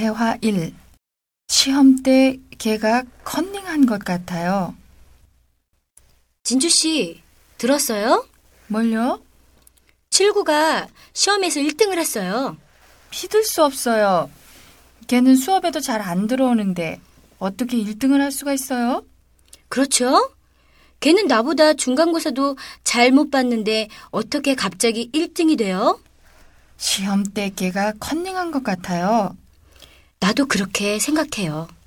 대화 1. 시험 때 걔가 컨닝한 것 같아요. 진주 씨, 들었어요? 뭘요? 칠구가 시험에서 1등을 했어요. 믿을 수 없어요. 걔는 수업에도 잘 안 들어오는데 어떻게 1등을 할 수가 있어요? 그렇죠? 걔는 나보다 중간고사도 잘 못 봤는데 어떻게 갑자기 1등이 돼요? 시험 때 걔가 컨닝한 것 같아요. 나도 그렇게 생각해요.